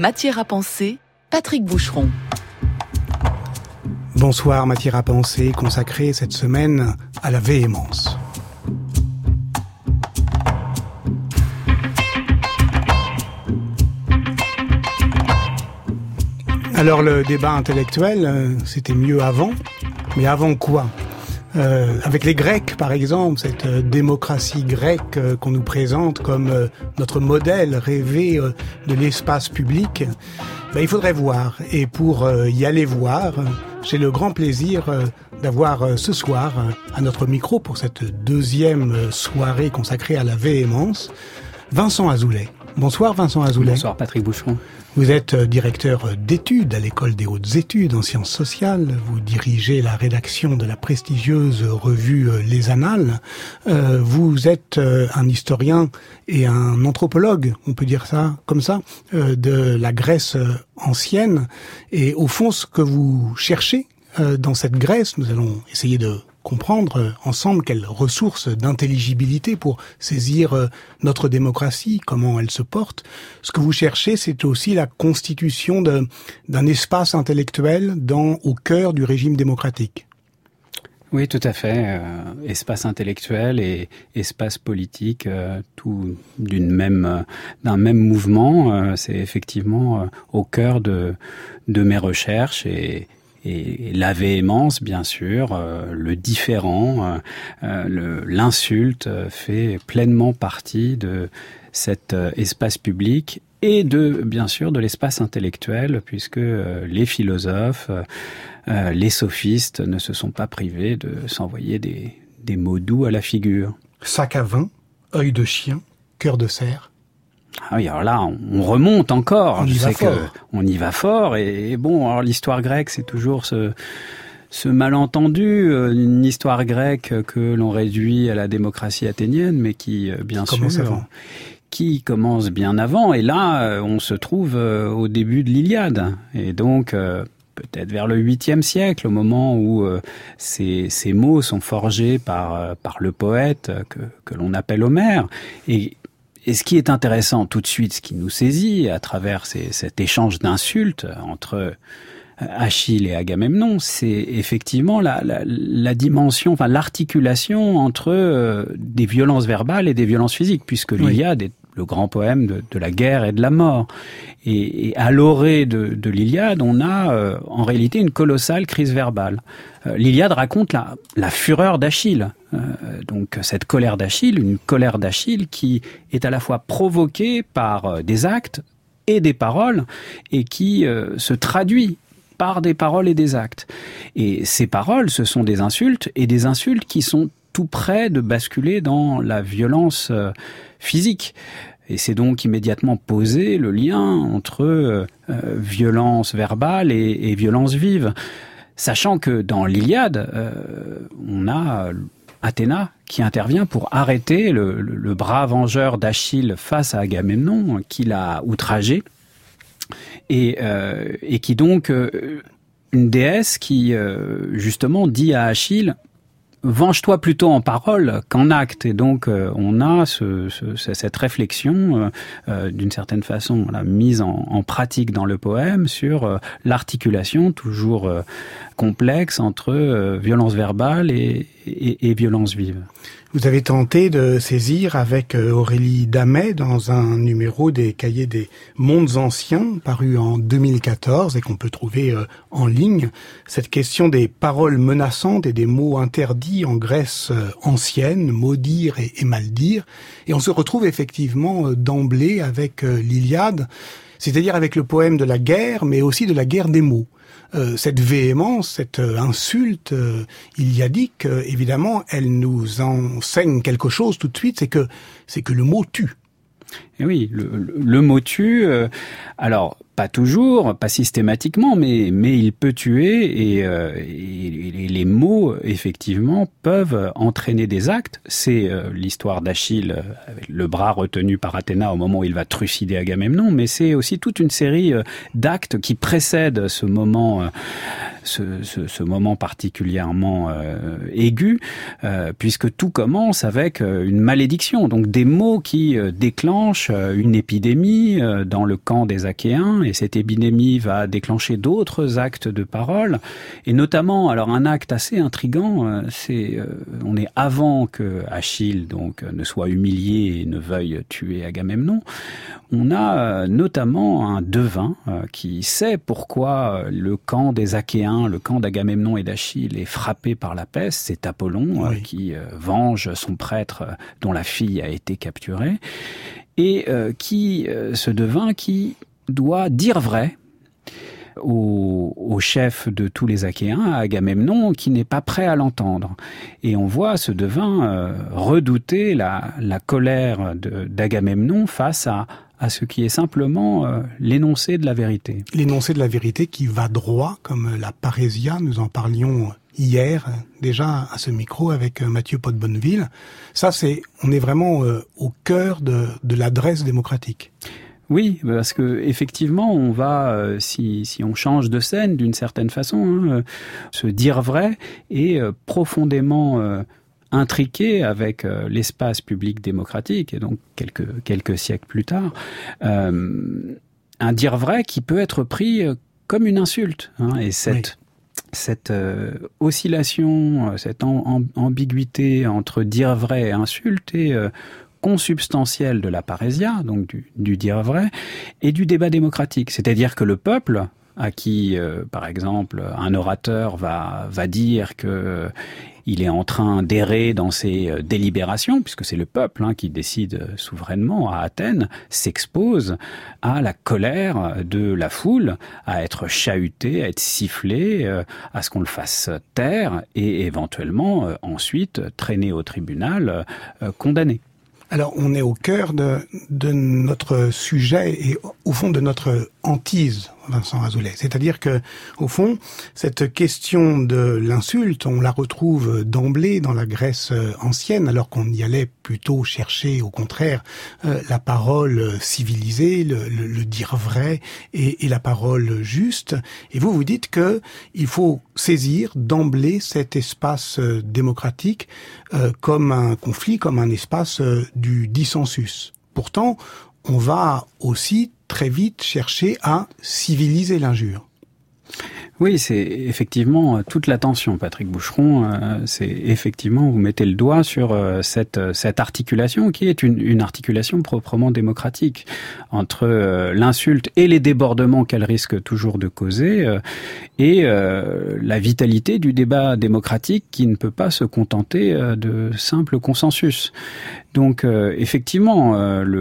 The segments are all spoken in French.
Matière à penser, Patrick Boucheron. Bonsoir, Matière à penser, consacrée cette semaine à la véhémence. Alors le débat intellectuel, c'était mieux avant, mais avant quoi ? Avec les Grecs, par exemple, cette démocratie grecque qu'on nous présente comme notre modèle rêvé de l'espace public, il faudrait voir. Et pour y aller voir, j'ai le grand plaisir d'avoir ce soir à notre micro pour cette deuxième soirée consacrée à la véhémence, Vincent Azoulay. Bonsoir Vincent Azoulay. Bonsoir Patrick Boucheron. Vous êtes directeur d'études à l'École des hautes études en sciences sociales. Vous dirigez la rédaction de la prestigieuse revue Les Annales. Vous êtes un historien et un anthropologue, on peut dire ça comme ça, de la Grèce ancienne. Et au fond, ce que vous cherchez dans cette Grèce, nous allons essayer de comprendre ensemble quelles ressources d'intelligibilité pour saisir notre démocratie, comment elle se porte. Ce que vous cherchez, c'est aussi la constitution d'un espace intellectuel au cœur du régime démocratique. Oui, tout à fait. Espace intellectuel et espace politique, tout d'un même mouvement. C'est effectivement au cœur de mes recherches et la véhémence, bien sûr, le différent, l'insulte fait pleinement partie de cet espace public et bien sûr, de l'espace intellectuel, puisque les philosophes, les sophistes ne se sont pas privés de s'envoyer des mots doux à la figure. Sac à vin, œil de chien, cœur de cerf. Ah oui, alors là, on remonte encore. On y va fort. Et bon, alors l'histoire grecque, c'est toujours ce malentendu, une histoire grecque que l'on réduit à la démocratie athénienne, mais qui, bien sûr, qui commence bien avant. Et là, on se trouve au début de l'Iliade. Et donc, peut-être vers le 8e siècle, au moment où ces mots sont forgés par le poète que l'on appelle Homère. Et ce qui est intéressant tout de suite, ce qui nous saisit à travers cet échange d'insultes entre Achille et Agamemnon, c'est effectivement la dimension, enfin l'articulation entre des violences verbales et des violences physiques, puisque l'Iliade est le grand poème de la guerre et de la mort. Et à l'orée de l'Iliade, on a en réalité une colossale crise verbale. L'Iliade raconte la fureur d'Achille. Donc cette colère d'Achille, une colère d'Achille qui est à la fois provoquée par des actes et des paroles et qui se traduit par des paroles et des actes. Et ces paroles, ce sont des insultes et des insultes qui sont tout près de basculer dans la violence physique. Et c'est donc immédiatement posé le lien entre violence verbale et violence vive. Sachant que dans l'Iliade, on a Athéna qui intervient pour arrêter le bras vengeur d'Achille face à Agamemnon, qui l'a outragé, et qui donc, une déesse qui justement dit à Achille: venge-toi plutôt en parole qu'en acte. Et donc, on a cette réflexion, d'une certaine façon, mise en pratique dans le poème sur l'articulation toujours complexe entre violence verbale et violence vive. Vous avez tenté de saisir avec Aurélie Damet dans un numéro des Cahiers des mondes anciens paru en 2014 et qu'on peut trouver en ligne, cette question des paroles menaçantes et des mots interdits en Grèce ancienne, maudire et maldire. Et on se retrouve effectivement d'emblée avec l'Iliade, c'est-à-dire avec le poème de la guerre, mais aussi de la guerre des mots. Cette véhémence, cette insulte iliadique, évidemment, elle nous enseigne quelque chose tout de suite, c'est que le mot tue. Et oui, le mot tue, alors pas toujours, pas systématiquement, mais il peut tuer et les mots, effectivement, peuvent entraîner des actes. C'est l'histoire d'Achille, avec le bras retenu par Athéna au moment où il va trucider Agamemnon, mais c'est aussi toute une série d'actes qui précèdent ce moment ce moment particulièrement aigu, puisque tout commence avec une malédiction, donc des mots qui déclenchent déclenche une épidémie dans le camp des Achéens, et cette épidémie va déclencher d'autres actes de parole, et notamment, alors un acte assez intriguant, on est avant que Achille donc ne soit humilié et ne veuille tuer Agamemnon. On a notamment un devin qui sait pourquoi le camp des Achéens, le camp d'Agamemnon et d'Achille est frappé par la peste. C'est Apollon qui venge son prêtre dont la fille a été capturée, et ce devin qui doit dire vrai au chef de tous les Achéens, à Agamemnon, qui n'est pas prêt à l'entendre. Et on voit ce devin redouter la colère d'Agamemnon face à ce qui est simplement l'énoncé de la vérité. L'énoncé de la vérité qui va droit, comme la parésia, nous en parlions hier déjà à ce micro avec Mathieu Pot-Bonneville. Ça, on est vraiment au cœur de l'adresse démocratique. Oui, parce que effectivement, on va, si on change de scène d'une certaine façon, se dire vrai et profondément intriqué avec l'espace public démocratique, et donc quelques siècles plus tard, un dire vrai qui peut être pris comme une insulte, et cette oscillation, cette ambiguïté entre dire vrai et insulte est consubstantielle de la parésia, donc du dire vrai, et du débat démocratique. C'est-à-dire que le peuple, à qui, par exemple, un orateur va dire que il est en train d'errer dans ses délibérations, puisque c'est le peuple qui décide souverainement à Athènes, s'expose à la colère de la foule, à être chahuté, à être sifflé, à ce qu'on le fasse taire et éventuellement ensuite traîné au tribunal, condamné. Alors, on est au cœur de notre sujet et au fond de notre hantise, Vincent Azoulay. C'est-à-dire que, au fond, cette question de l'insulte, on la retrouve d'emblée dans la Grèce ancienne, alors qu'on y allait plutôt chercher, au contraire, la parole civilisée, le dire vrai et la parole juste. Et vous dites que il faut saisir d'emblée cet espace démocratique comme un conflit, comme un espace du dissensus. Pourtant, on va aussi très vite chercher à civiliser l'injure. Oui, c'est effectivement toute l'attention, Patrick Boucheron. C'est effectivement, vous mettez le doigt sur cette articulation qui est une articulation proprement démocratique entre l'insulte et les débordements qu'elle risque toujours de causer et la vitalité du débat démocratique qui ne peut pas se contenter de simple consensus. Donc effectivement,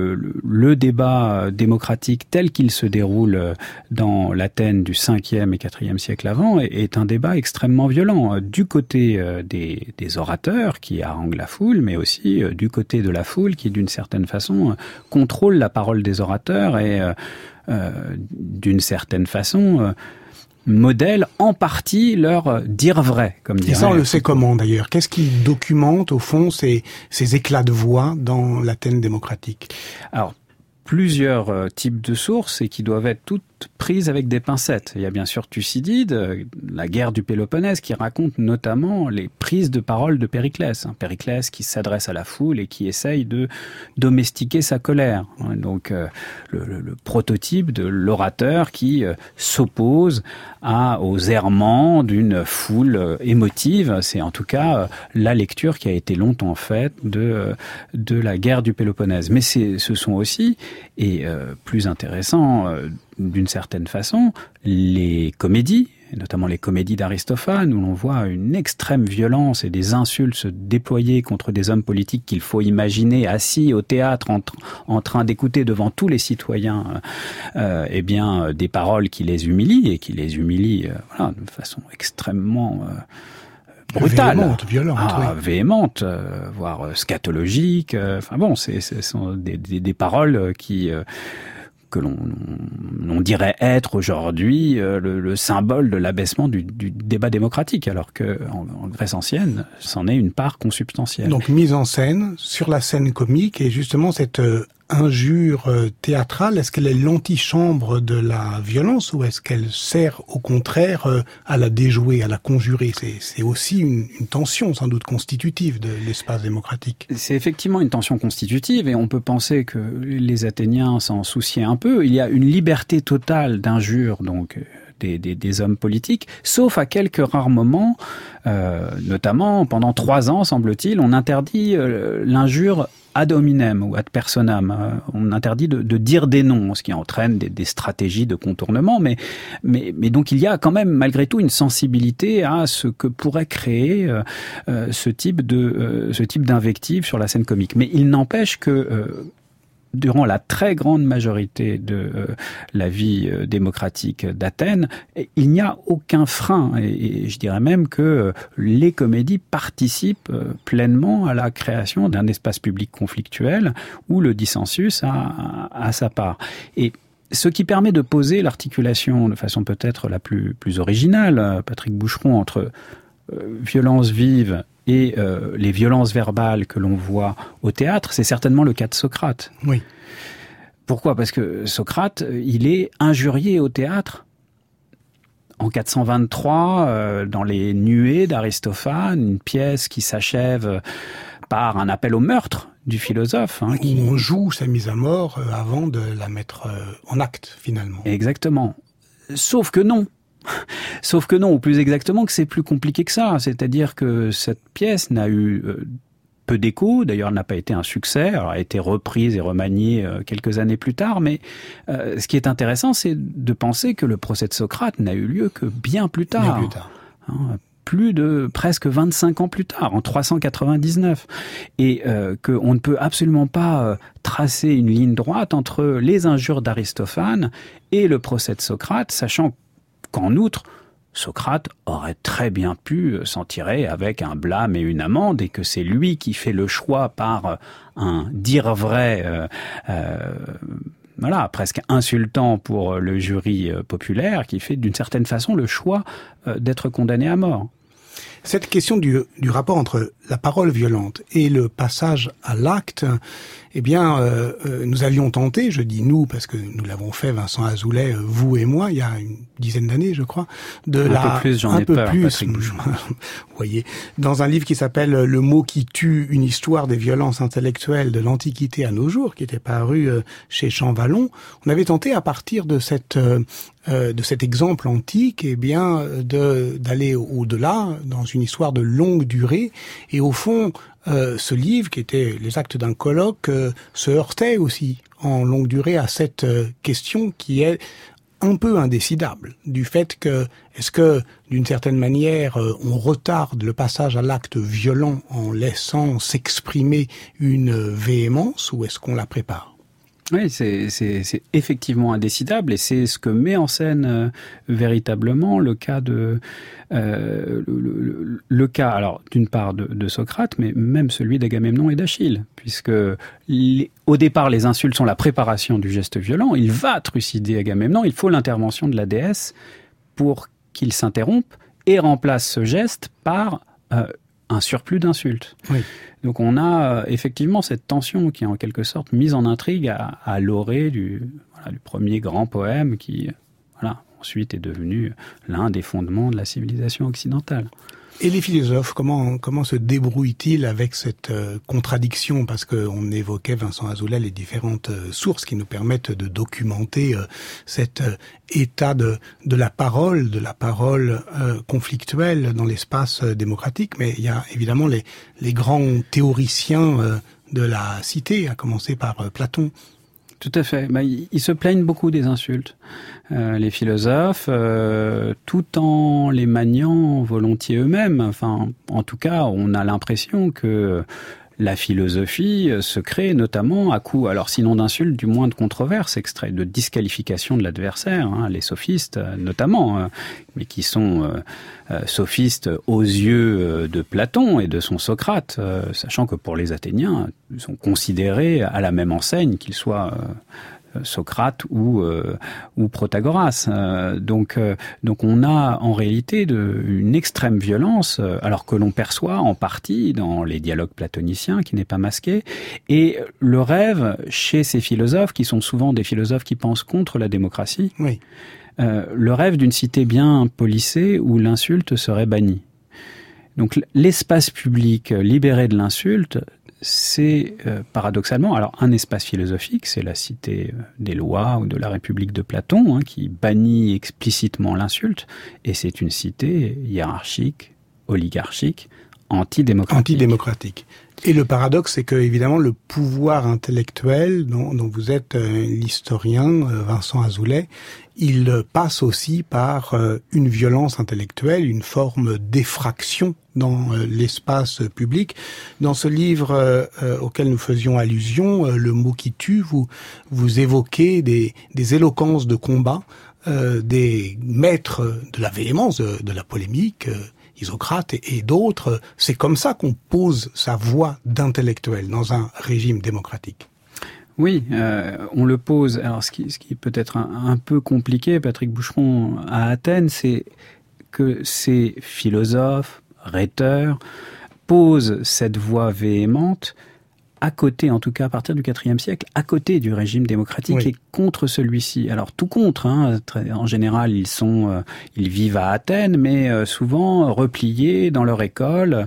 le débat démocratique tel qu'il se déroule dans l'Athènes du 5e et 4e siècle avant est un débat extrêmement violent, du côté des orateurs qui haranguent la foule, mais aussi du côté de la foule qui, d'une certaine façon, contrôle la parole des orateurs et, d'une certaine façon, modèle en partie leur dire vrai, comme dirait. Et ça, on le sait comment d'ailleurs? Qu'est-ce qui documente au fond ces éclats de voix dans l'Athènes démocratique? Alors, plusieurs types de sources et qui doivent être toutes prises avec des pincettes. Il y a bien sûr Thucydide, la guerre du Péloponnèse, qui raconte notamment les prises de parole de Périclès. Périclès qui s'adresse à la foule et qui essaye de domestiquer sa colère. Donc le prototype de l'orateur qui s'oppose aux errements d'une foule émotive. C'est en tout cas la lecture qui a été longtemps faite de la guerre du Péloponnèse. Mais ce sont aussi, et plus intéressant d'une certaine façon, les comédies, et notamment les comédies d'Aristophane, où l'on voit une extrême violence et des insultes se déployer contre des hommes politiques qu'il faut imaginer assis au théâtre en train d'écouter devant tous les citoyens des paroles qui les humilient, et qui les humilient de façon extrêmement brutale, véhémente, voire scatologique. Ce sont des paroles que l'on dirait être aujourd'hui le symbole de l'abaissement du débat démocratique, alors que en Grèce ancienne, c'en est une part consubstantielle. Donc mise en scène sur la scène comique, et justement cette injure théâtrale, est-ce qu'elle est l'antichambre de la violence ou est-ce qu'elle sert au contraire à la déjouer, à la conjurer? C'est aussi une tension sans doute constitutive de l'espace démocratique. C'est effectivement une tension constitutive et on peut penser que les Athéniens s'en souciaient un peu. Il y a une liberté totale d'injure, donc des hommes politiques, sauf à quelques rares moments, notamment pendant 3 ans, semble-t-il, on interdit l'injure ad hominem ou ad personam. On interdit de dire des noms, ce qui entraîne des stratégies de contournement, mais donc il y a quand même malgré tout une sensibilité à ce que pourrait créer ce type d'invective sur la scène comique. Mais il n'empêche que durant la très grande majorité de la vie démocratique d'Athènes, il n'y a aucun frein. Et je dirais même que les comédies participent pleinement à la création d'un espace public conflictuel où le dissensus a sa part. Et ce qui permet de poser l'articulation de façon peut-être la plus originale, Patrick Boucheron, entre violence vive et les violences verbales que l'on voit au théâtre, c'est certainement le cas de Socrate. Oui. Pourquoi ? Parce que Socrate, il est injurié au théâtre. En 423, dans les Nuées d'Aristophane, une pièce qui s'achève par un appel au meurtre du philosophe. Où on joue sa mise à mort avant de la mettre en acte, finalement. Exactement. Sauf que non, ou plus exactement que c'est plus compliqué que ça. C'est-à-dire que cette pièce n'a eu peu d'écho, d'ailleurs elle n'a pas été un succès, elle a été reprise et remaniée quelques années plus tard, mais ce qui est intéressant, c'est de penser que le procès de Socrate n'a eu lieu que bien plus tard. Bien plus tard. Plus de presque 25 ans plus tard, en 399. Et qu'on ne peut absolument pas tracer une ligne droite entre les injures d'Aristophane et le procès de Socrate, sachant qu'en outre, Socrate aurait très bien pu s'en tirer avec un blâme et une amende, et que c'est lui qui fait le choix par un dire vrai, presque insultant pour le jury populaire, qui fait d'une certaine façon le choix d'être condamné à mort. Cette question du rapport entre la parole violente et le passage à l'acte, eh bien, nous avions tenté, je dis nous parce que nous l'avons fait, Vincent Azoulay, vous et moi, il y a une dizaine d'années, je crois, un peu plus, j'en ai peur, Patrick Boucheron. Vous voyez, dans un livre qui s'appelle Le mot qui tue, une histoire des violences intellectuelles de l'Antiquité à nos jours, qui était paru chez Champvallon, on avait tenté à partir de cet exemple antique, eh bien, d'aller au-delà dans une histoire de longue durée. Et au fond, ce livre, qui était les actes d'un colloque, se heurtait aussi en longue durée à cette question qui est un peu indécidable, du fait que, est-ce que, d'une certaine manière, on retarde le passage à l'acte violent en laissant s'exprimer une véhémence, ou est-ce qu'on la prépare ? Oui, c'est effectivement indécidable, et c'est ce que met en scène véritablement le cas le cas, alors d'une part de Socrate, mais même celui d'Agamemnon et d'Achille, puisque au départ les insultes sont la préparation du geste violent. Il va trucider Agamemnon, il faut l'intervention de la déesse pour qu'il s'interrompe et remplace ce geste par un surplus d'insultes. Oui. Donc on a effectivement cette tension qui est en quelque sorte mise en intrigue à l'orée du premier grand poème qui ensuite est devenu l'un des fondements de la civilisation occidentale. Et les philosophes, comment se débrouillent-ils avec cette contradiction? Parce qu'on évoquait, Vincent Azoulay, les différentes sources qui nous permettent de documenter cet état de la parole conflictuelle dans l'espace démocratique. Mais il y a évidemment les grands théoriciens de la cité, à commencer par Platon. Tout à fait. Ils se plaignent beaucoup des insultes, les philosophes, tout en les maniant volontiers eux-mêmes. Enfin, en tout cas, on a l'impression que la philosophie se crée notamment à coup, alors sinon d'insultes, du moins de controverses, extraits de disqualification de l'adversaire, les sophistes notamment, mais qui sont sophistes aux yeux de Platon et de son Socrate, sachant que pour les Athéniens, ils sont considérés à la même enseigne, qu'ils soient Socrate ou Protagoras. Donc on a en réalité une extrême violence, alors que l'on perçoit en partie dans les dialogues platoniciens, qui n'est pas masqué, et le rêve chez ces philosophes, qui sont souvent des philosophes qui pensent contre la démocratie, oui. Le rêve d'une cité bien policée où l'insulte serait bannie. Donc l'espace public libéré de l'insulte, c'est paradoxalement, alors un espace philosophique, c'est la cité des lois ou de la République de Platon, qui bannit explicitement l'insulte, et c'est une cité hiérarchique, oligarchique, antidémocratique. Et le paradoxe, c'est que évidemment le pouvoir intellectuel dont vous êtes l'historien, Vincent Azoulay, il passe aussi par une violence intellectuelle, une forme d'effraction dans l'espace public. Dans ce livre auquel nous faisions allusion, Le mot qui tue, vous évoquez des éloquences de combat, des maîtres de la véhémence, de la polémique, Isocrate et d'autres. C'est comme ça qu'on pose sa voix d'intellectuel dans un régime démocratique. Oui, on le pose. Alors, ce qui peut être un peu compliqué, Patrick Boucheron, à Athènes, c'est que ces philosophes, rhéteurs, posent cette voix véhémente à côté, en tout cas à partir du IVe siècle, à côté du régime démocratique, oui, et contre celui-ci. Alors tout contre, en général ils vivent à Athènes, mais souvent repliés dans leur école,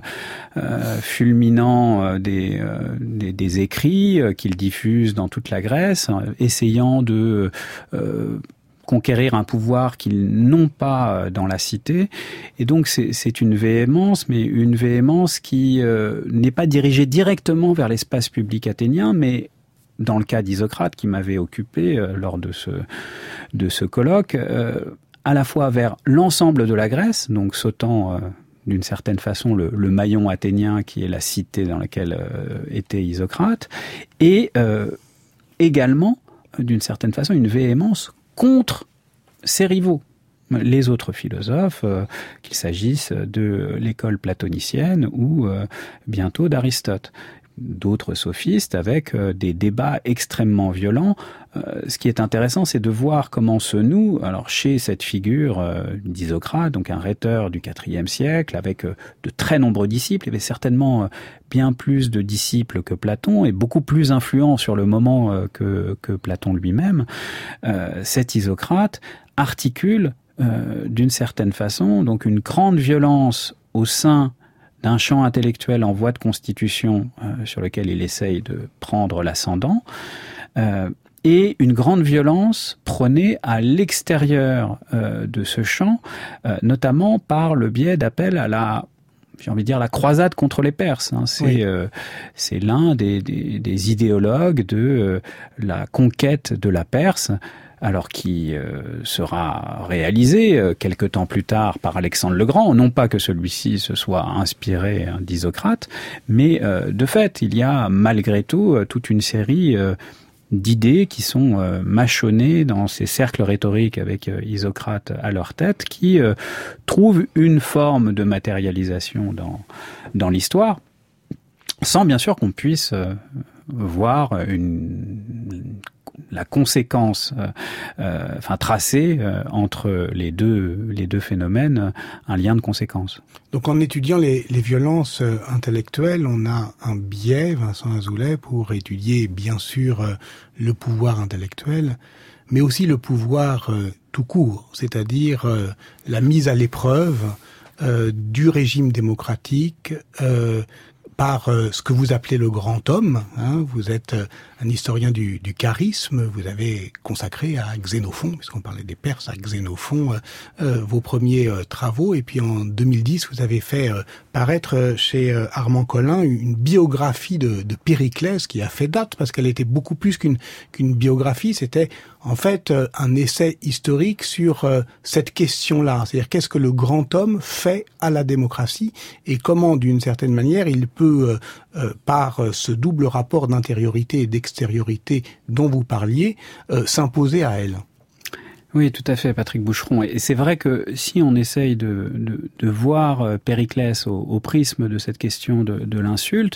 fulminant des écrits qu'ils diffusent dans toute la Grèce, essayant de conquérir un pouvoir qu'ils n'ont pas dans la cité. Et donc c'est une véhémence, mais une véhémence qui n'est pas dirigée directement vers l'espace public athénien, mais dans le cas d'Isocrate, qui m'avait occupé lors de ce colloque, à la fois vers l'ensemble de la Grèce, donc sautant d'une certaine façon le maillon athénien qui est la cité dans laquelle était Isocrate, et également, d'une certaine façon, une véhémence contre ses rivaux, les autres philosophes, qu'il s'agisse de l'école platonicienne ou bientôt d'Aristote. D'autres sophistes avec des débats extrêmement violents. Ce qui est intéressant, c'est de voir comment se noue, alors chez cette figure d'Isocrate, donc un rhéteur du IVe siècle, avec de très nombreux disciples, il y avait certainement bien plus de disciples que Platon, et beaucoup plus influent sur le moment que Platon lui-même. Cet Isocrate articule d'une certaine façon donc une grande violence au sein d'un champ intellectuel en voie de constitution sur lequel il essaye de prendre l'ascendant, et une grande violence prônée à l'extérieur de ce champ, notamment par le biais d'appel à la croisade contre les Perses. C'est l'un des idéologues de la conquête de la Perse, alors qui sera réalisé quelque temps plus tard par Alexandre le Grand. Non pas que celui-ci se soit inspiré d'Isocrate, mais de fait, il y a malgré tout toute une série d'idées qui sont mâchonnées dans ces cercles rhétoriques avec Isocrate à leur tête, qui trouvent une forme de matérialisation dans l'histoire, sans bien sûr qu'on puisse voir la conséquence, tracée entre les deux phénomènes, un lien de conséquence. Donc en étudiant les violences intellectuelles, on a un biais, Vincent Azoulay, pour étudier bien sûr le pouvoir intellectuel, mais aussi le pouvoir tout court, c'est-à-dire la mise à l'épreuve du régime démocratique par ce que vous appelez le grand homme. Vous êtes un historien du charisme, vous avez consacré à Xénophon, puisqu'on parlait des Perses, à Xénophon, vos premiers travaux, et puis en 2010, vous avez fait paraître chez Armand Collin une biographie de Périclès qui a fait date, parce qu'elle était beaucoup plus qu'une biographie, c'était en fait un essai historique sur cette question-là, c'est-à-dire qu'est-ce que le grand homme fait à la démocratie, et comment, d'une certaine manière, il peut, par ce double rapport d'intériorité et d'extériorité dont vous parliez, s'imposer à elle. Oui, tout à fait, Patrick Boucheron. Et c'est vrai que si on essaye de voir Périclès au prisme de cette question de l'insulte,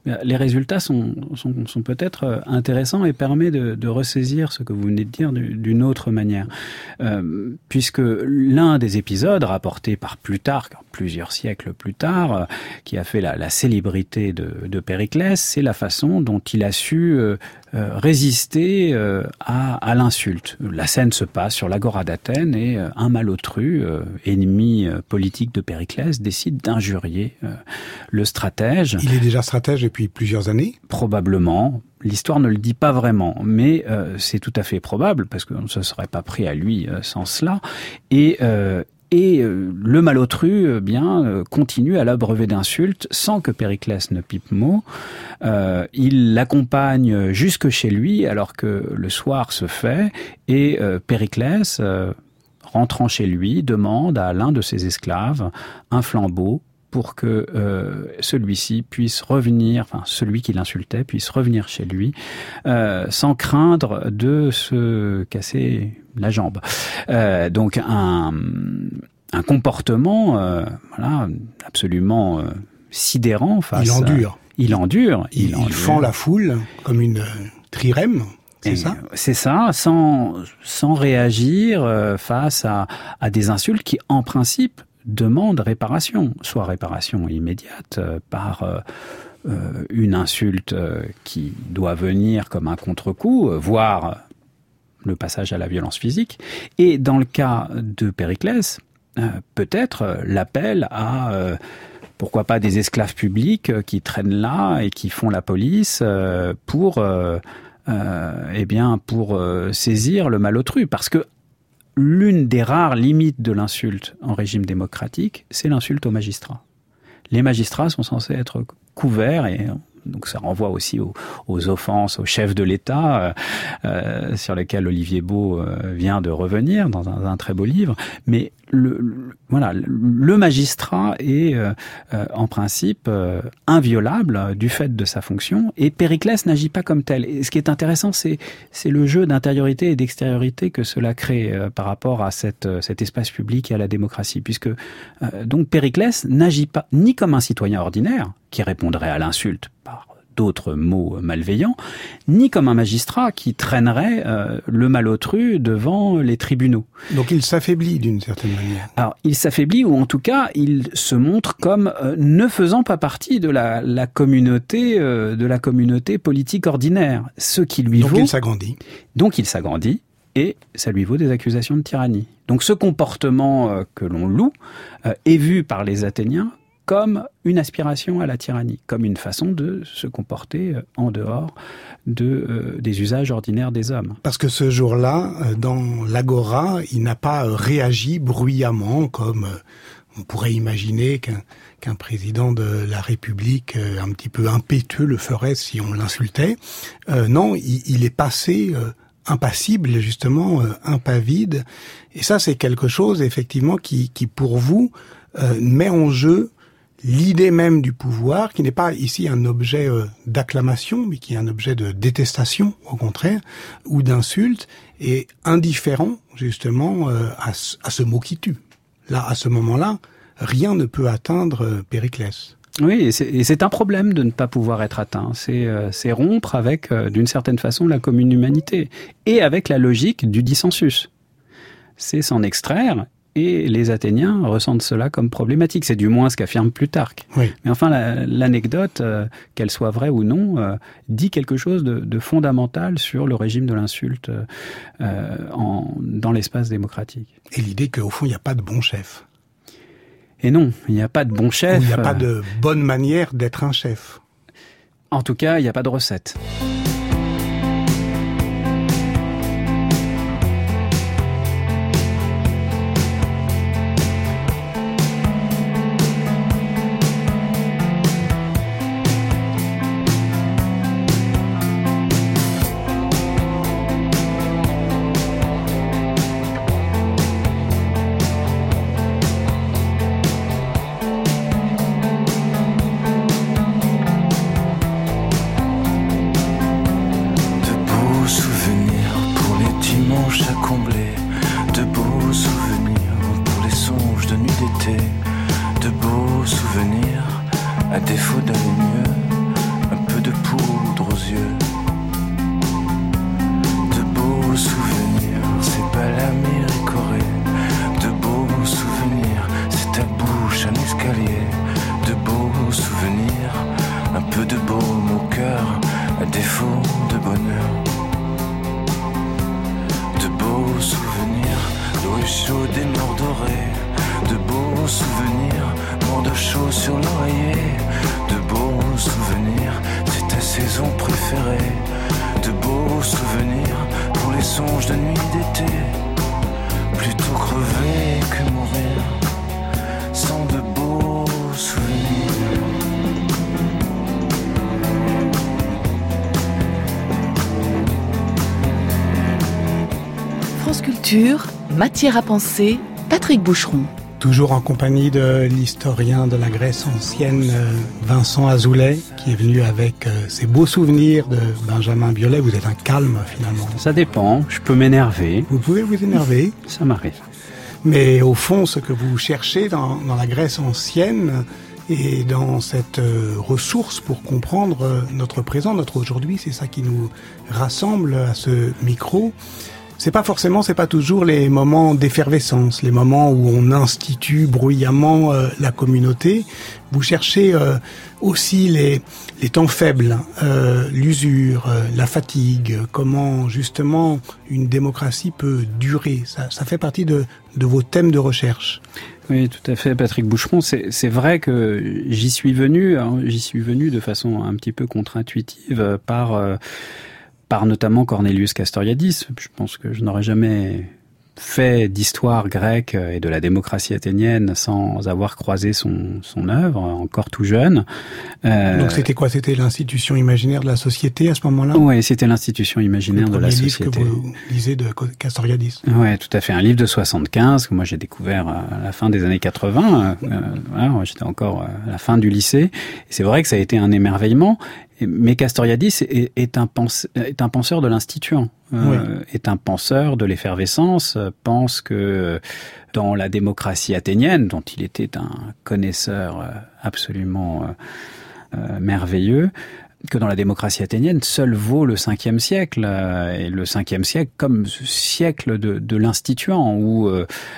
les résultats sont peut-être intéressants et permettent de ressaisir ce que vous venez de dire d'une autre manière. Puisque l'un des épisodes rapportés par Plutarque, plusieurs siècles plus tard, qui a fait la célébrité de Périclès, c'est la façon dont il a su résister à l'insulte. La scène se passe sur l'agora d'Athènes et un malotru, ennemi politique de Périclès, décide d'injurier le stratège. Il est déjà stratège depuis plusieurs années ? Probablement. L'histoire ne le dit pas vraiment, mais c'est tout à fait probable, parce qu'on ne se serait pas pris à lui sans cela. Et le malotru continue à l'abreuver d'insultes sans que Périclès ne pipe mot. Il l'accompagne jusque chez lui alors que le soir se fait et Périclès, rentrant chez lui, demande à l'un de ses esclaves un flambeau pour que celui-ci puisse revenir, enfin celui qui l'insultait puisse revenir chez lui sans craindre de se casser la jambe. Donc un comportement absolument sidérant face. Il endure. Il fend la foule comme une trirème. C'est ça ? C'est ça, sans réagir face à des insultes qui, en principe, demandent réparation. Soit réparation immédiate par une insulte qui doit venir comme un contre-coup, voire le passage à la violence physique. Et dans le cas de Périclès, peut-être l'appel à pourquoi pas des esclaves publics qui traînent là et qui font la police pour saisir le malotru, parce que l'une des rares limites de l'insulte en régime démocratique, c'est l'insulte aux magistrats. Les magistrats sont censés être couverts et donc ça renvoie aussi aux offenses aux chefs de l'État sur lesquels Olivier Beau vient de revenir dans un très beau livre. Mais le magistrat est en principe inviolable du fait de sa fonction et Périclès n'agit pas comme tel. Et ce qui est intéressant, c'est le jeu d'intériorité et d'extériorité que cela crée par rapport à cet espace public et à la démocratie, puisque donc Périclès n'agit pas ni comme un citoyen ordinaire qui répondrait à l'insulte par d'autres mots malveillants, ni comme un magistrat qui traînerait le malotru devant les tribunaux. Donc il s'affaiblit d'une certaine manière. Alors il s'affaiblit, ou en tout cas il se montre comme ne faisant pas partie de la communauté politique ordinaire, ce qui lui vaut. Donc il s'agrandit. Et ça lui vaut des accusations de tyrannie. Donc ce comportement que l'on loue est vu par les Athéniens comme une aspiration à la tyrannie, comme une façon de se comporter en dehors des usages ordinaires des hommes. Parce que ce jour-là, dans l'agora, il n'a pas réagi bruyamment comme on pourrait imaginer qu'un président de la République un petit peu impétueux le ferait si on l'insultait. Non, il est passé impassible, justement, impavide. Et ça, c'est quelque chose, effectivement, qui pour vous, met en jeu l'idée même du pouvoir, qui n'est pas ici un objet d'acclamation, mais qui est un objet de détestation, au contraire, ou d'insulte, et indifférent, justement, à ce mot qui tue. Là, à ce moment-là, rien ne peut atteindre Périclès. Oui, et c'est un problème de ne pas pouvoir être atteint. C'est rompre avec, d'une certaine façon, la commune humanité, et avec la logique du dissensus. C'est s'en extraire. Et les Athéniens ressentent cela comme problématique. C'est du moins ce qu'affirme Plutarque. Oui. Mais enfin, l'anecdote, qu'elle soit vraie ou non, dit quelque chose de fondamental sur le régime de l'insulte dans l'espace démocratique. Et l'idée qu'au fond, il n'y a pas de bon chef. Et non, il n'y a pas de bon chef. Il n'y a pas de bonne manière d'être un chef. En tout cas, il n'y a pas de recette. De beaux souvenirs, à défaut d'aller mieux, songes de nuit d'été, plutôt crever que mourir, sans de beaux souvenirs. France Culture, matière à penser, Patrick Boucheron. Toujours en compagnie de l'historien de la Grèce ancienne, Vincent Azoulay, qui est venu avec ses beaux souvenirs de Benjamin Biolay. Vous êtes un calme, finalement. Ça dépend, je peux m'énerver. Vous pouvez vous énerver. Ça m'arrive. Mais au fond, ce que vous cherchez dans la Grèce ancienne et dans cette ressource pour comprendre notre présent, notre aujourd'hui, c'est ça qui nous rassemble à ce micro. C'est pas toujours les moments d'effervescence, les moments où on institue bruyamment la communauté. Vous cherchez aussi les temps faibles, l'usure, la fatigue, comment justement une démocratie peut durer. Ça fait partie de vos thèmes de recherche. Oui, tout à fait, Patrick Boucheron. C'est vrai que j'y suis venu de façon un petit peu contre-intuitive par notamment Cornelius Castoriadis. Je pense que je n'aurais jamais fait d'histoire grecque et de la démocratie athénienne sans avoir croisé son œuvre, encore tout jeune. Donc c'était quoi? C'était l'institution imaginaire de la société à ce moment-là? Oui, c'était l'institution imaginaire de la société. Le premier livre que vous lisez de Castoriadis. Oui, tout à fait. Un livre de 75 que moi j'ai découvert à la fin des années 80. J'étais encore à la fin du lycée. Et c'est vrai que ça a été un émerveillement. Mais Castoriadis est un penseur de l'instituant, est un penseur de l'effervescence, pense que dans la démocratie athénienne, dont il était un connaisseur absolument merveilleux, que dans la démocratie athénienne, seul vaut le 5e siècle, et le 5e siècle comme siècle de l'instituant, où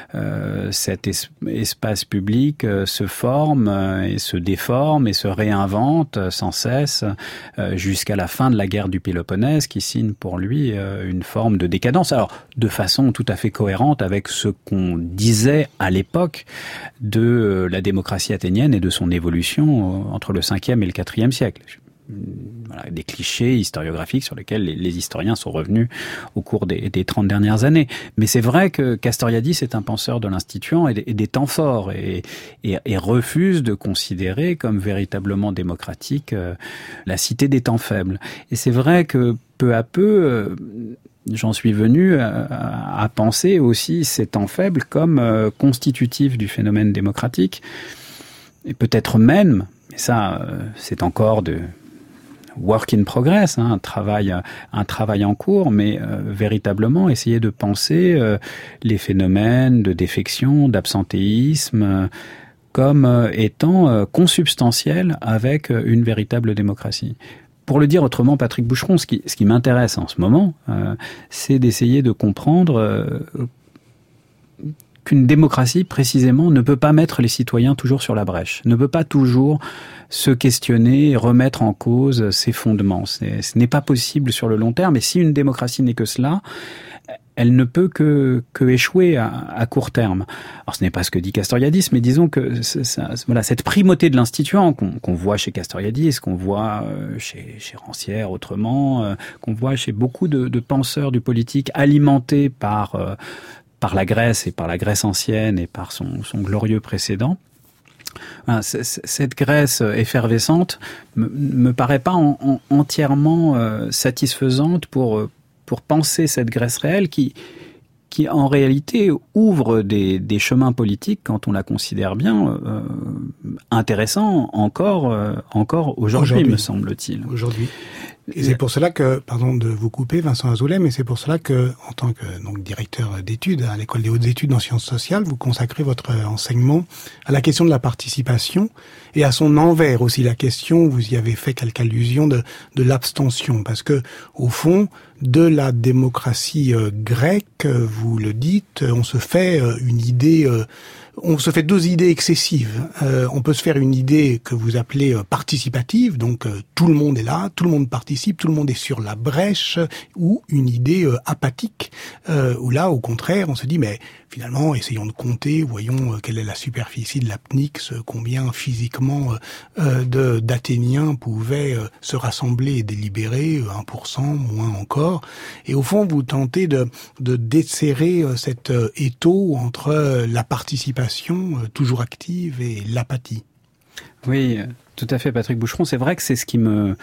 cet espace public se forme et se déforme et se réinvente sans cesse, jusqu'à la fin de la guerre du Péloponnèse, qui signe pour lui une forme de décadence. Alors, de façon tout à fait cohérente avec ce qu'on disait à l'époque de la démocratie athénienne et de son évolution entre le 5e et le 4e siècle. Voilà, des clichés historiographiques sur lesquels les historiens sont revenus au cours des 30 dernières années. Mais c'est vrai que Castoriadis est un penseur de l'instituant et des temps forts et refuse de considérer comme véritablement démocratique la cité des temps faibles. Et c'est vrai que peu à peu, j'en suis venu à penser aussi ces temps faibles comme constitutifs du phénomène démocratique. Et peut-être même, et ça c'est encore de work in progress, un travail en cours, mais véritablement essayer de penser les phénomènes de défection, d'absentéisme, comme étant consubstantiels avec une véritable démocratie. Pour le dire autrement, Patrick Boucheron, ce qui m'intéresse en ce moment, c'est d'essayer de comprendre qu'une démocratie, précisément, ne peut pas mettre les citoyens toujours sur la brèche, ne peut pas toujours se questionner et remettre en cause ses fondements. Ce n'est pas possible sur le long terme, et si une démocratie n'est que cela, elle ne peut que échouer à court terme. Alors ce n'est pas ce que dit Castoriadis, mais disons que voilà, cette primauté de l'instituant qu'on voit chez Castoriadis, qu'on voit chez Rancière autrement, qu'on voit chez beaucoup de penseurs du politique alimentés par la Grèce et par la Grèce ancienne et par son glorieux précédent. Cette Grèce effervescente me paraît pas entièrement satisfaisante pour penser cette Grèce réelle qui en réalité ouvre des chemins politiques, quand on la considère bien, intéressants encore aujourd'hui, me semble-t-il. Aujourd'hui. Et c'est pour cela que, pardon de vous couper, Vincent Azoulay, mais c'est pour cela que, en tant que directeur d'études à l'École des hautes études en sciences sociales, vous consacrez votre enseignement à la question de la participation et à son envers aussi, la question, vous y avez fait quelques allusions, de l'abstention. Parce que, au fond, de la démocratie grecque, vous le dites, on se fait deux idées excessives. On peut se faire une idée que vous appelez participative, donc tout le monde est là, tout le monde participe, tout le monde est sur la brèche, ou une idée apathique, où là, au contraire, on se dit mais finalement, essayons de compter, voyons quelle est la superficie de l'Apnix, combien physiquement d'Athéniens pouvaient se rassembler et délibérer, 1%, moins encore. Et au fond, vous tentez de desserrer cet étau entre la participation toujours active et l'apathie. Oui, tout à fait, Patrick Boucheron. C'est vrai que c'est ce qui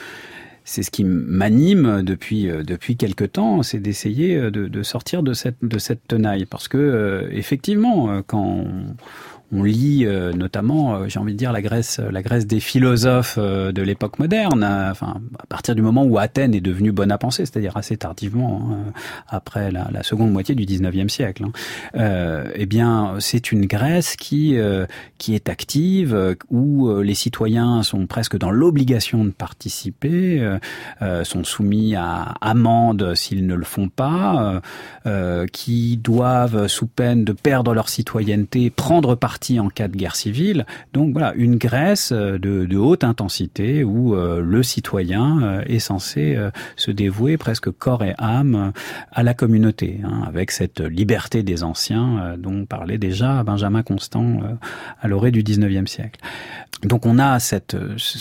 m'anime depuis quelque temps, c'est d'essayer de sortir de cette tenaille, parce que effectivement, quand on lit notamment, j'ai envie de dire, la Grèce des philosophes de l'époque moderne, enfin à partir du moment où Athènes est devenue bonne à penser, c'est-à-dire assez tardivement, après la seconde moitié du 19e siècle. Eh bien, c'est une Grèce qui est active, où les citoyens sont presque dans l'obligation de participer, sont soumis à amende s'ils ne le font pas, qui doivent, sous peine de perdre leur citoyenneté, prendre parti en cas de guerre civile. Donc voilà, une Grèce de haute intensité où le citoyen est censé se dévouer presque corps et âme à la communauté, avec cette liberté des anciens dont parlait déjà Benjamin Constant à l'orée du 19e siècle. Donc on a cette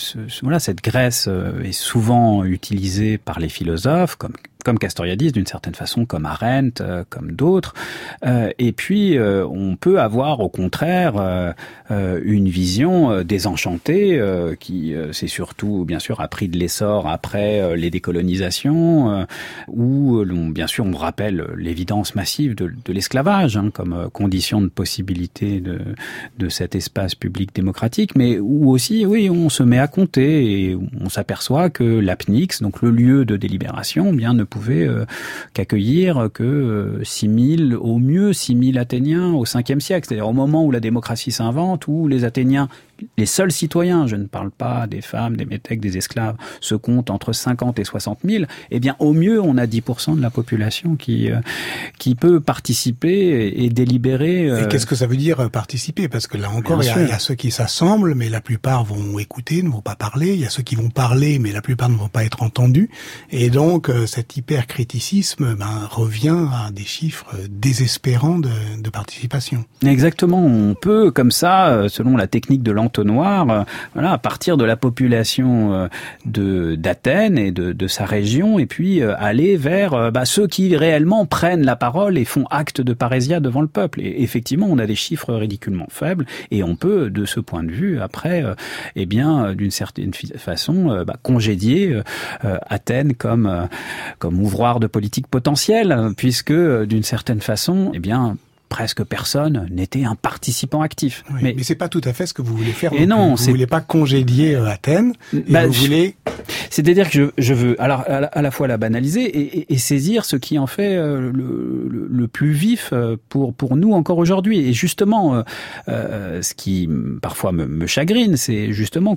Grèce est souvent utilisée par les philosophes comme Castoriadis d'une certaine façon, comme Arendt, comme d'autres. Et puis on peut avoir au contraire une vision désenchantée qui c'est surtout bien sûr a pris de l'essor après les décolonisations, où bien sûr on rappelle l'évidence massive de l'esclavage comme condition de possibilité de cet espace public démocratique, mais où aussi oui on se met à compter et on s'aperçoit que l'Apnix, donc le lieu de délibération, bien ne pouvait qu'accueillir que 6000, au mieux 6000 Athéniens au 5e siècle, c'est-à-dire au moment où la démocratie s'invente, où les Athéniens, les seuls citoyens, je ne parle pas des femmes, des métèques, des esclaves, se comptent entre 50 et 60 000, eh bien au mieux on a 10% de la population qui peut participer et délibérer. Et qu'est-ce que ça veut dire participer? Parce que là encore, il y a ceux qui s'assemblent, mais la plupart vont écouter, ne vont pas parler. Il y a ceux qui vont parler, mais la plupart ne vont pas être entendus. Et donc cet hypercriticisme revient à des chiffres désespérants de participation. Exactement, on peut comme ça, selon la technique de l'entonnoir, à partir de la population d'Athènes et de sa région, et puis aller vers ceux qui réellement prennent la parole et font acte de parésia devant le peuple. Et effectivement, on a des chiffres ridiculement faibles, et on peut, de ce point de vue, après, d'une certaine façon, congédier Athènes comme ouvroir de politique potentielle, puisque d'une certaine façon, presque personne n'était un participant actif. Oui, mais c'est pas tout à fait ce que vous voulez faire. Et non, vous voulez pas congédier Athènes. Vous voulez. C'est-à-dire que je veux alors à la fois la banaliser et saisir ce qui en fait le plus vif pour nous encore aujourd'hui. Et justement, ce qui parfois me chagrine, c'est justement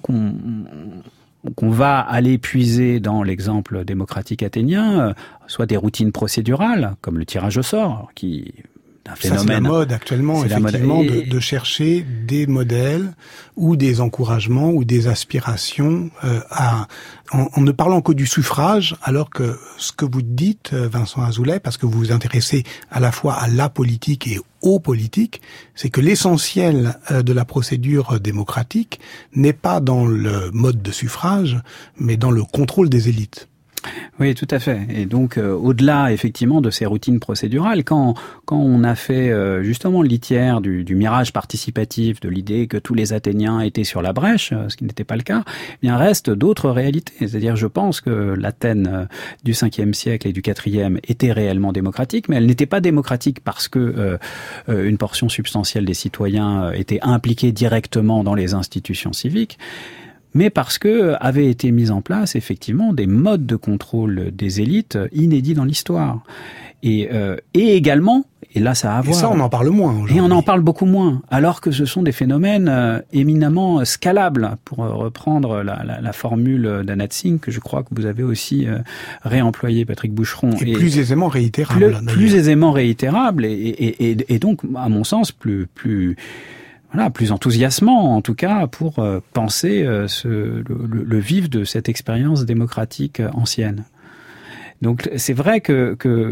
qu'on va aller puiser dans l'exemple démocratique athénien, soit des routines procédurales, comme le tirage au sort, qui un phénomène. Ça, c'est la mode actuellement, effectivement, de chercher des modèles ou des encouragements ou des aspirations en ne parlant que du suffrage, alors que ce que vous dites, Vincent Azoulay, parce que vous vous intéressez à la fois à la politique et aux politiques, c'est que l'essentiel de la procédure démocratique n'est pas dans le mode de suffrage, mais dans le contrôle des élites. Oui, tout à fait. Et donc, au-delà, effectivement, de ces routines procédurales, quand on a fait justement le litière du mirage participatif, de l'idée que tous les Athéniens étaient sur la brèche, ce qui n'était pas le cas, eh bien reste d'autres réalités. C'est-à-dire, je pense que l'Athènes du 5e siècle et du 4e était réellement démocratique, mais elle n'était pas démocratique parce que une portion substantielle des citoyens était impliquée directement dans les institutions civiques, mais parce que avaient été mis en place effectivement des modes de contrôle des élites inédits dans l'histoire. Et également, et là ça a à voir. Et ça on en parle moins aujourd'hui. Et on en parle beaucoup moins, alors que ce sont des phénomènes éminemment scalables, pour reprendre la formule d'Anat Singh, que je crois que vous avez aussi réemployé, Patrick Boucheron. Et plus aisément réitérable. Plus aisément réitérable, et donc, à mon sens, plus enthousiasmant, en tout cas, pour penser le vif de cette expérience démocratique ancienne. Donc, c'est vrai que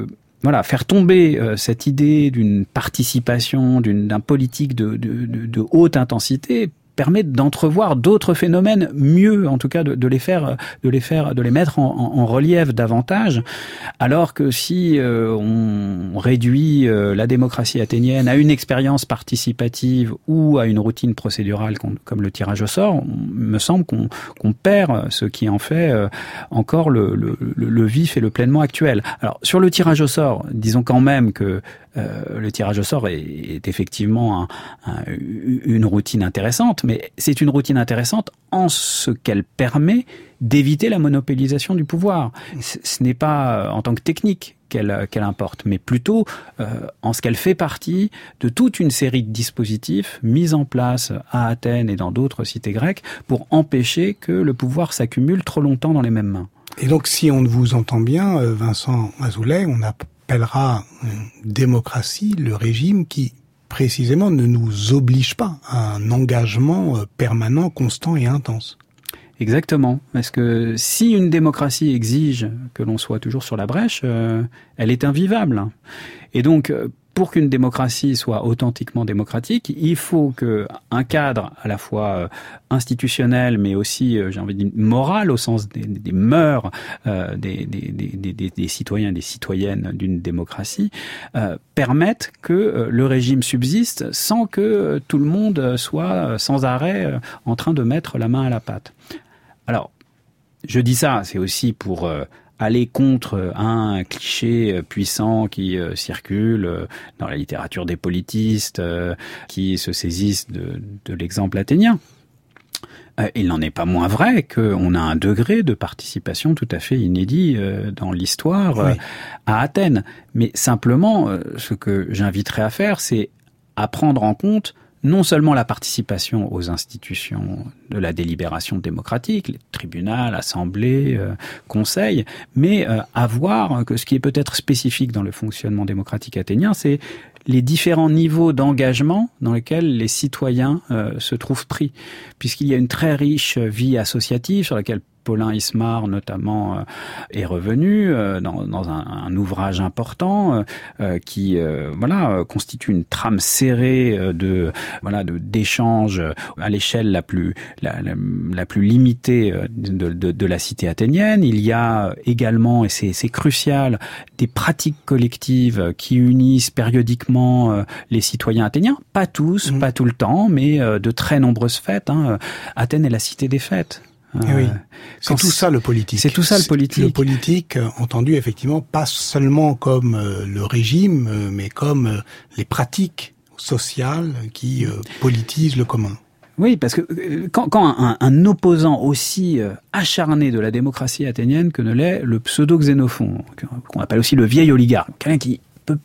voilà, faire tomber cette idée d'une participation, d'un politique de haute intensité permet d'entrevoir d'autres phénomènes mieux, en tout cas de les mettre en relief davantage, alors que si on réduit la démocratie athénienne à une expérience participative ou à une routine procédurale comme le tirage au sort, me semble qu'on perd ce qui en fait encore le vif et le pleinement actuel. Alors sur le tirage au sort, disons quand même que le tirage au sort est effectivement une routine intéressante, mais c'est une routine intéressante en ce qu'elle permet d'éviter la monopolisation du pouvoir. Ce n'est pas en tant que technique qu'elle importe, mais plutôt en ce qu'elle fait partie de toute une série de dispositifs mis en place à Athènes et dans d'autres cités grecques pour empêcher que le pouvoir s'accumule trop longtemps dans les mêmes mains. Et donc, si on vous entend bien, Vincent Azoulay, on appellera démocratie le régime qui, précisément, ne nous oblige pas à un engagement permanent, constant et intense. Exactement. Parce que si une démocratie exige que l'on soit toujours sur la brèche, elle est invivable. Et donc, pour qu'une démocratie soit authentiquement démocratique, il faut qu'un cadre à la fois institutionnel, mais aussi, j'ai envie de dire, moral, au sens des mœurs des citoyens et des citoyennes d'une démocratie, permette que le régime subsiste sans que tout le monde soit sans arrêt en train de mettre la main à la pâte. Alors, je dis ça, c'est aussi pour aller contre un cliché puissant qui circule dans la littérature des politistes qui se saisissent de l'exemple athénien. Il n'en est pas moins vrai qu'on a un degré de participation tout à fait inédit dans l'histoire à Athènes. Mais simplement, ce que j'inviterais à faire, c'est à prendre en compte non seulement la participation aux institutions de la délibération démocratique, les tribunaux, assemblées, conseils, mais à voir que ce qui est peut-être spécifique dans le fonctionnement démocratique athénien, c'est les différents niveaux d'engagement dans lesquels les citoyens se trouvent pris. Puisqu'il y a une très riche vie associative sur laquelle Paulin Ismar, notamment, est revenu dans un ouvrage important qui constitue une trame serrée d'échanges à l'échelle la plus limitée de la cité athénienne. Il y a également, et c'est crucial, des pratiques collectives qui unissent périodiquement les citoyens athéniens. Pas tous, pas tout le temps, mais de très nombreuses fêtes. Athènes est la cité des fêtes. Oui, c'est tout ça le politique. C'est tout ça le politique. Le politique, entendu effectivement, pas seulement comme le régime, mais comme les pratiques sociales qui politisent le commun. Oui, parce que quand un opposant aussi acharné de la démocratie athénienne que ne l'est le pseudo-Xénophon, qu'on appelle aussi le vieil oligarque, quelqu'un qui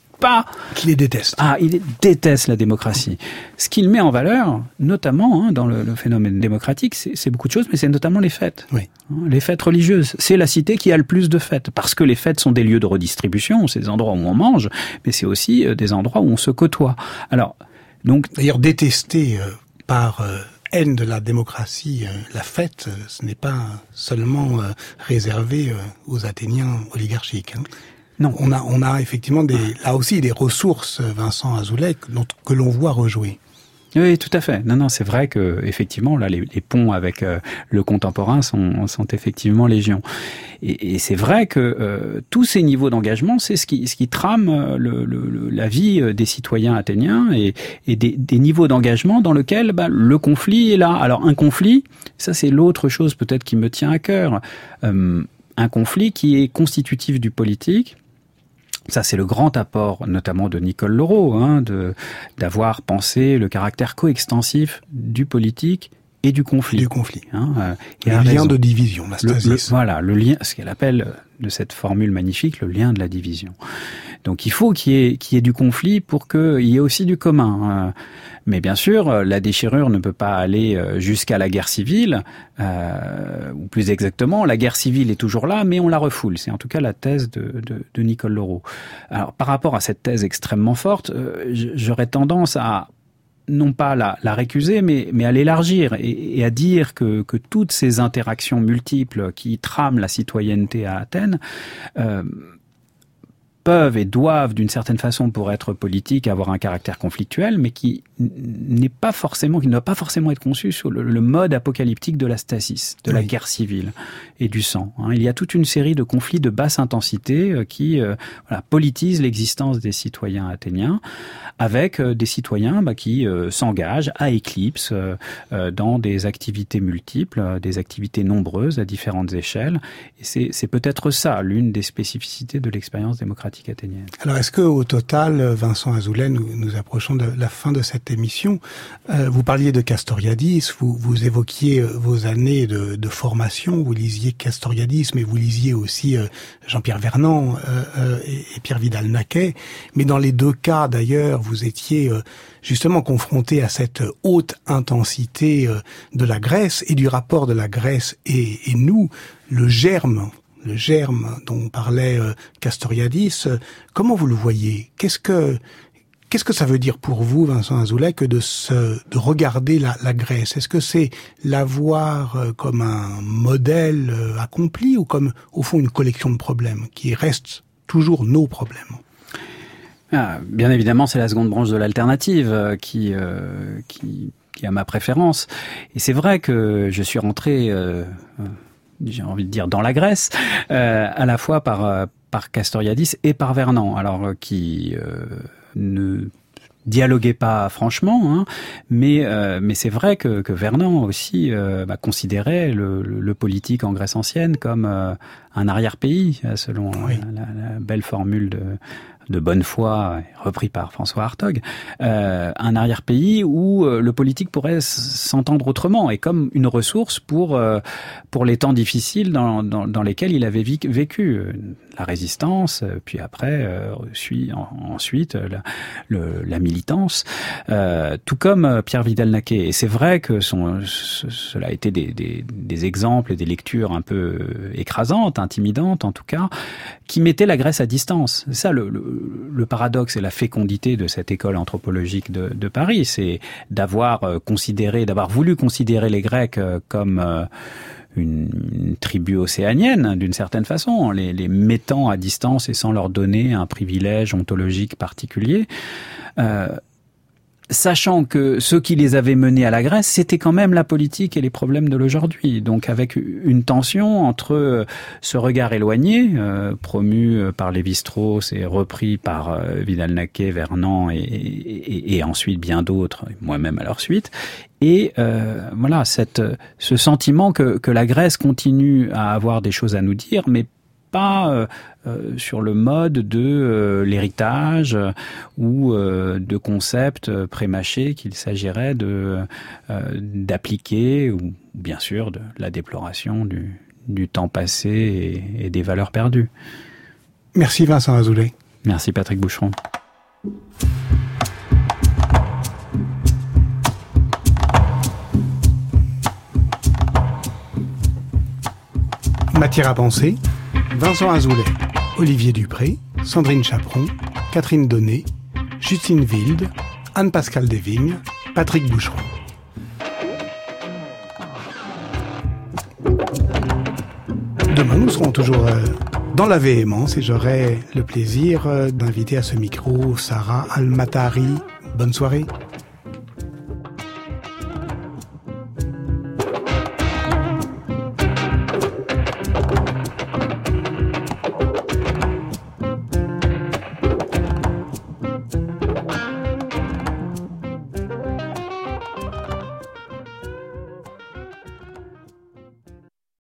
qui les déteste. Il déteste la démocratie. Ce qu'il met en valeur, notamment dans le phénomène démocratique, c'est beaucoup de choses, mais c'est notamment les fêtes. Oui. Les fêtes religieuses. C'est la cité qui a le plus de fêtes, parce que les fêtes sont des lieux de redistribution, c'est des endroits où on mange, mais c'est aussi des endroits où on se côtoie. Alors, donc, d'ailleurs, détester par haine de la démocratie, la fête, ce n'est pas seulement réservé aux Athéniens oligarchiques. Non. On a effectivement là aussi des ressources, Vincent Azoulay, que l'on voit rejouer. Oui, tout à fait. Non, c'est vrai que effectivement là les ponts avec le contemporain sont effectivement légion. Et c'est vrai que tous ces niveaux d'engagement, c'est ce qui trame la vie des citoyens athéniens et des niveaux d'engagement dans lesquels le conflit est là. Alors un conflit, ça c'est l'autre chose peut-être qui me tient à cœur. Un conflit qui est constitutif du politique. Ça, c'est le grand apport, notamment de Nicole Leroux, d'avoir pensé le caractère coextensif du politique et du conflit. Le lien de division, la stasis. Le lien, ce qu'elle appelle de cette formule magnifique, le lien de la division. Donc il faut qu'il y ait du conflit pour qu'il y ait aussi du commun. Mais bien sûr, la déchirure ne peut pas aller jusqu'à la guerre civile, ou plus exactement, la guerre civile est toujours là, mais on la refoule. C'est en tout cas la thèse de Nicole Leroux. Alors par rapport à cette thèse extrêmement forte, j'aurais tendance à non pas la récuser, mais à l'élargir et à dire que toutes ces interactions multiples qui trament la citoyenneté à Athènes peuvent et doivent d'une certaine façon, pour être politiques, avoir un caractère conflictuel, mais qui ne doit pas forcément être conçu sur le mode apocalyptique de la stasis, de la guerre civile et du sang. Il y a toute une série de conflits de basse intensité qui politisent l'existence des citoyens athéniens, avec des citoyens qui s'engagent à éclipse dans des activités multiples, des activités nombreuses à différentes échelles. Et c'est peut-être ça, l'une des spécificités de l'expérience démocratique athénienne. Alors, est-ce que au total, Vincent Azoulay, nous approchons de la fin de cette émission, vous parliez de Castoriadis, vous évoquiez vos années de formation, vous lisiez Castoriadis, mais vous lisiez aussi Jean-Pierre Vernant et Pierre Vidal-Naquet. Mais dans les deux cas, d'ailleurs, vous étiez justement confronté à cette haute intensité de la Grèce et du rapport de la Grèce et nous, le germe dont parlait Castoriadis. Comment vous le voyez? Qu'est-ce que ça veut dire pour vous, Vincent Azoulay, que de regarder la Grèce? Est-ce que c'est la voir comme un modèle accompli ou comme, au fond, une collection de problèmes qui restent toujours nos problèmes? Bien évidemment, c'est la seconde branche de l'alternative qui a ma préférence. Et c'est vrai que je suis rentré, j'ai envie de dire, dans la Grèce, à la fois par Castoriadis et par Vernant, alors qui ne dialoguait pas franchement, mais c'est vrai que Vernant aussi considérait le politique en Grèce ancienne comme un arrière-pays, selon la belle formule de Bonnefoy, repris par François Hartog, un arrière-pays où le politique pourrait s'entendre autrement et comme une ressource pour les temps difficiles dans lesquels il avait vécu. La résistance, puis après, ensuite la militance, tout comme Pierre Vidal-Naquet. Et c'est vrai que cela a été des exemples et des lectures un peu écrasantes, intimidantes en tout cas, qui mettaient la Grèce à distance. C'est ça le paradoxe et la fécondité de cette école anthropologique de Paris, c'est d'avoir voulu considérer les Grecs comme une tribu océanienne, d'une certaine façon, les mettant à distance et sans leur donner un privilège ontologique particulier. Sachant que ce qui les avait menés à la Grèce, c'était quand même la politique et les problèmes de l'aujourd'hui. Donc avec une tension entre ce regard éloigné, promu par Lévi-Strauss et repris par Vidal-Naquet, Vernant et ensuite bien d'autres, moi-même à leur suite, et ce sentiment que la Grèce continue à avoir des choses à nous dire, mais pas sur le mode de l'héritage ou de concepts prémâchés qu'il s'agirait d'appliquer, ou bien sûr de la déploration du temps passé et des valeurs perdues. Merci Vincent Azoulay. Merci Patrick Boucheron. Matière à penser, Vincent Azoulay, Olivier Dupré, Sandrine Chaperon, Catherine Donnet, Justine Wilde, Anne-Pascale Desvignes, Patrick Boucheron. Demain, nous serons toujours dans la véhémence et j'aurai le plaisir d'inviter à ce micro Sarah Al-Matari. Bonne soirée.